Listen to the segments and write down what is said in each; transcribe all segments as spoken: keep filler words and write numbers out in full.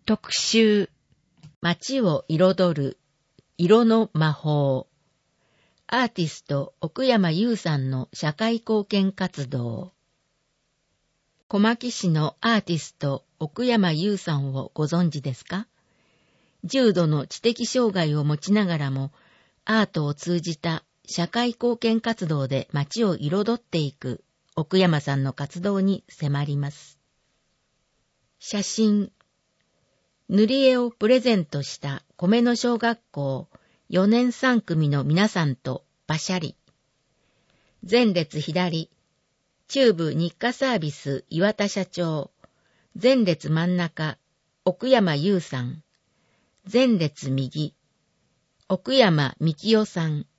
特集、街を彩る色の魔法。アーティスト奥山優さんの社会貢献活動。小牧市のアーティスト奥山優さんをご存知ですか？重度の知的障害を持ちながらも、アートを通じた社会貢献活動で街を彩っていく奥山さんの活動に迫ります。写真。塗り絵をプレゼントした米野小学校よねんさん組の皆さんとパシャリ。前列左、中部日課サービス岩田社長。前列真ん中、奥山優さん。前列右、奥山幹夫さん。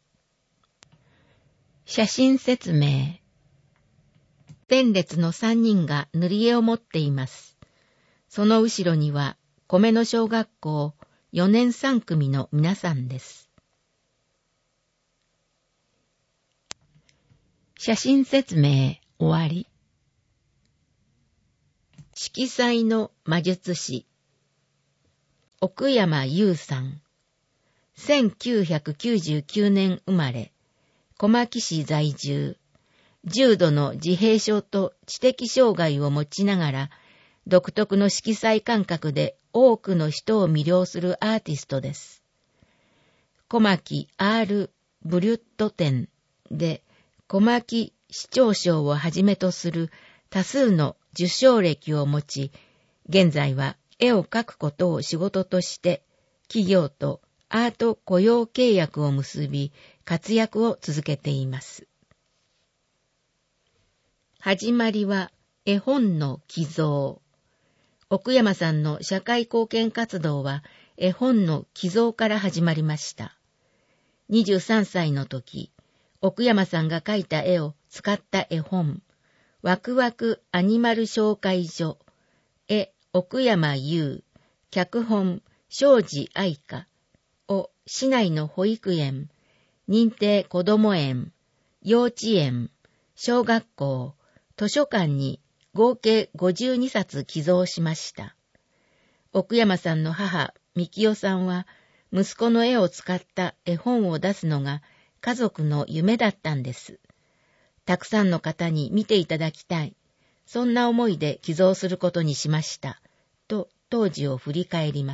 写真説明。前列のさんにんが塗り絵を持っています。その後ろには、米野小学校よねんさん組の皆さんです。写真説明終わり。色彩の魔術師奥山優さん。せんきゅうひゃくきゅうじゅうきゅうねん生まれ、小牧市在住。重度の自閉症と知的障害を持ちながら、独特の色彩感覚で多くの人を魅了するアーティストです。小牧 R ブリュット展で小牧市長賞をはじめとする多数の受賞歴を持ち、現在は絵を描くことを仕事として企業とアート雇用契約を結び活躍を続けています。始まりは絵本の寄贈。奥山さんの社会貢献活動は絵本の寄贈から始まりました。にじゅうさんさいの時、奥山さんが描いた絵を使った絵本、ワクワクアニマル紹介所、絵奥山優、脚本庄司愛香を市内の保育園、認定こども園、幼稚園、小学校、図書館に合計ごじゅうにさつ寄贈しました。奥山さんの母、幹夫さんは、息子の絵を使った絵本を出すのが家族の夢だったんです。たくさんの方に見ていただきたい。そんな思いで寄贈することにしました。と当時を振り返ります。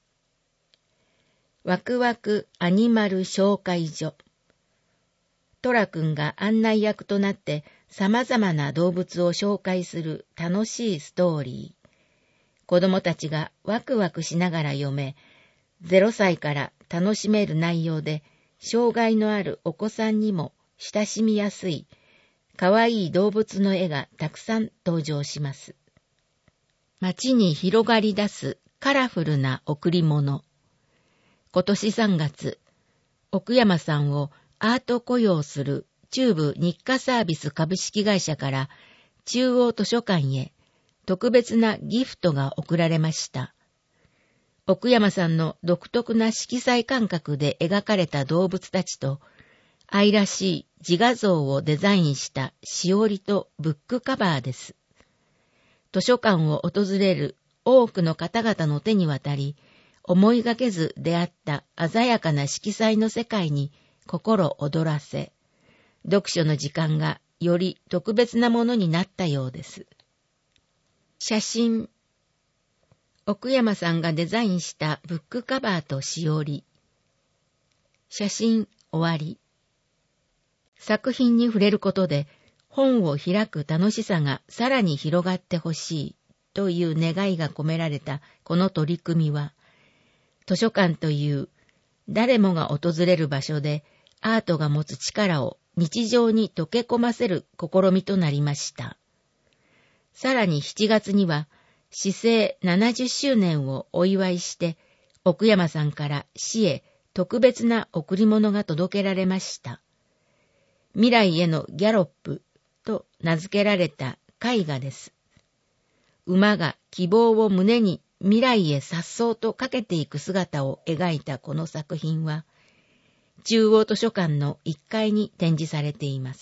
ワクワクアニマル紹介所。トラ君が案内役となって様々な動物を紹介する楽しいストーリー。子供たちがワクワクしながら読め、ゼロさいから楽しめる内容で、障害のあるお子さんにも親しみやすい、かわいい動物の絵がたくさん登場します。街に広がり出すカラフルな贈り物。今年さんがつ、奥山さんをアート雇用する中部日課サービス株式会社から中央図書館へ特別なギフトが贈られました。奥山さんの独特な色彩感覚で描かれた動物たちと愛らしい自画像をデザインしたしおりとブックカバーです。図書館を訪れる多くの方々の手に渡り、思いがけず出会った鮮やかな色彩の世界に心躍らせ、読書の時間がより特別なものになったようです。写真。奥山さんがデザインしたブックカバーとしおり。写真終わり。作品に触れることで本を開く楽しさがさらに広がってほしいという願いが込められたこの取り組みは、図書館という誰もが訪れる場所でアートが持つ力を日常に溶け込ませる試みとなりました。さらにしちがつには市政ななじゅっしゅうねんをお祝いして奥山さんから市へ特別な贈り物が届けられました。未来へのギャロップと名付けられた絵画です。馬が希望を胸に未来へ颯爽とかけていく姿を描いたこの作品は、中央図書館のいっかいに展示されています。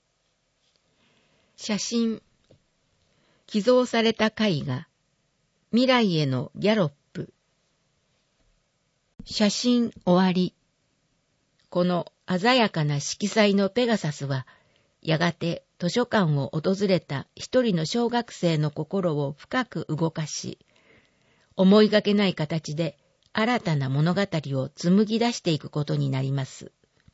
写真。寄贈された絵画。 未来へのギャロップ。写真終わり。この鮮やかな色彩のペガサスは、やがて図書館を訪れた一人の小学生の心を深く動かし、思いがけない形で新たな物語を紡ぎ出していくことになります。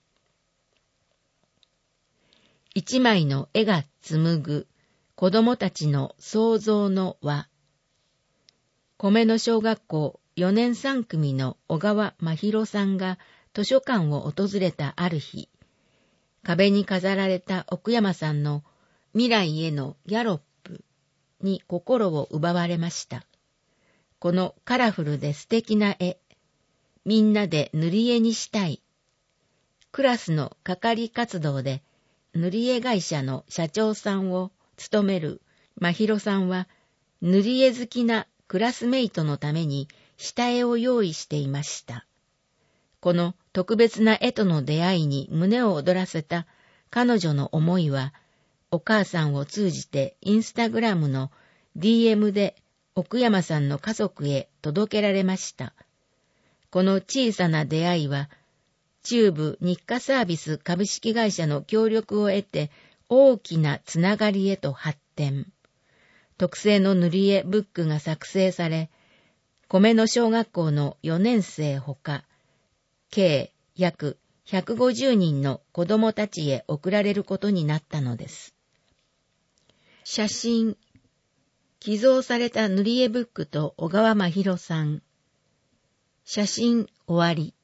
一枚の絵が紡ぐ子供たちの創造の輪。米野小学校よねんさん組の小川真弘さんが図書館を訪れたある日、壁に飾られた奥山さんの未来へのギャロップに心を奪われました。このカラフルで素敵な絵、みんなで塗り絵にしたい。クラスの係活動で塗り絵会社の社長さんを務める真弘さんは、塗り絵好きなクラスメイトのために下絵を用意していました。この特別な絵との出会いに胸を躍らせた彼女の思いは、お母さんを通じてインスタグラムの ディーエム で奥山さんの家族へ届けられました。この小さな出会いは、中部日課サービス株式会社の協力を得て大きなつながりへと発展。特製の塗り絵ブックが作成され、米野小学校のよねん生ほか、計約ひゃくごじゅうにんの子供たちへ送られることになったのです。写真、寄贈された塗り絵ブックと小川真弘さん。写真終わり。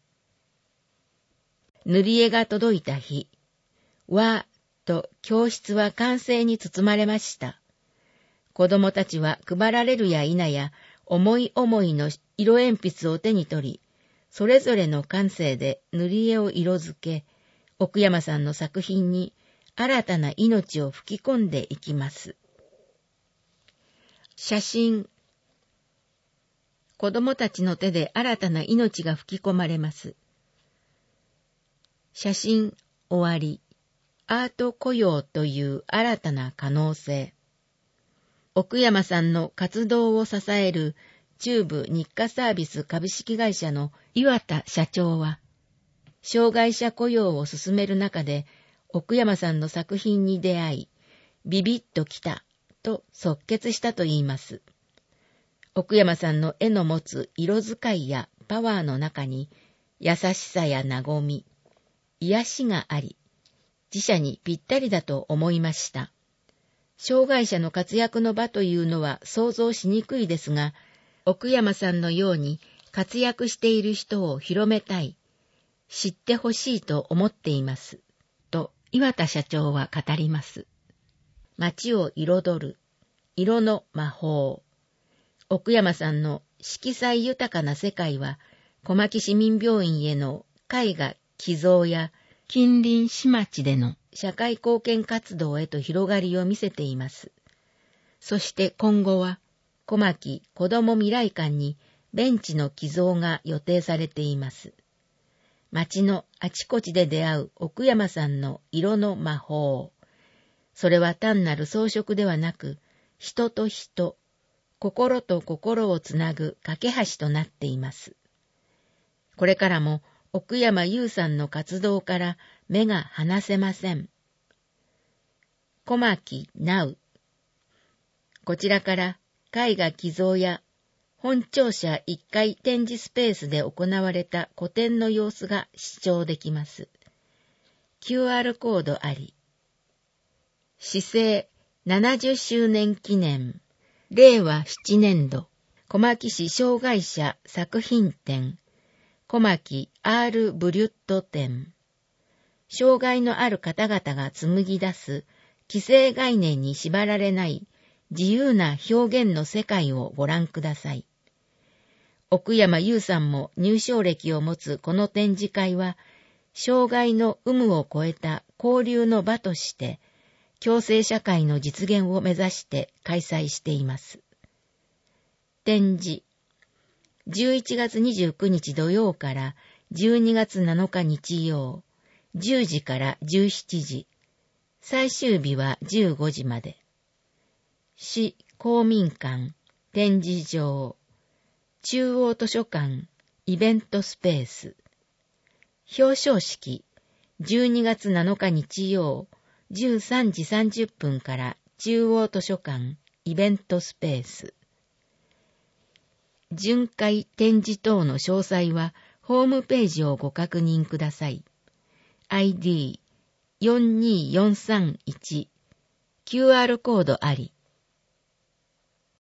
塗り絵が届いた日、わーと教室は歓声に包まれました。子供たちは配られるや否や、思い思いの色鉛筆を手に取り、それぞれの感性で塗り絵を色づけ、奥山さんの作品に新たな命を吹き込んでいきます。写真。子供たちの手で新たな命が吹き込まれます。写真終わり。アート雇用という新たな可能性。奥山さんの活動を支える中部日課サービス株式会社の岩田社長は、障害者雇用を進める中で奥山さんの作品に出会い、ビビッときたと即決したといいます。奥山さんの絵の持つ色使いやパワーの中に優しさや和み、癒しがあり、自社にぴったりだと思いました。障害者の活躍の場というのは想像しにくいですが、奥山さんのように活躍している人を広めたい、知ってほしいと思っています。と岩田社長は語ります。街を彩る、色の魔法。奥山さんの色彩豊かな世界は、小牧市民病院への絵画寄贈や近隣市町での社会貢献活動へと広がりを見せています。そして今後は、小牧子ども未来館にベンチの寄贈が予定されています。街のあちこちで出会う奥山さんの色の魔法。それは単なる装飾ではなく、人と人、心と心をつなぐ架け橋となっています。これからも奥山優さんの活動から目が離せません。小牧ナウ。こちらから絵画寄贈や本庁舎いっかい展示スペースで行われた個展の様子が視聴できます。キューアール コードあり。市政ななじゅっしゅうねん記念。れいわななねんど、小牧市障害者作品展、小牧 R ブリュット展。障害のある方々が紡ぎ出す、既成概念に縛られない自由な表現の世界をご覧ください。奥山優さんも入賞歴を持つこの展示会は、障害の有無を超えた交流の場として、共生社会の実現を目指して開催しています。展示。じゅういちがつにじゅうくにち土曜からじゅうにがつなのか日曜、じゅうじからじゅうしちじ、最終日はじゅうごじまで。市公民館展示場、中央図書館、イベントスペース。表彰式、じゅうにがつなのか日曜、じゅうさんじさんじゅっぷんから中央図書館、イベントスペース。巡回展示等の詳細は、ホームページをご確認ください。アイディーよんにーよんさんいち、キューアール コードあり。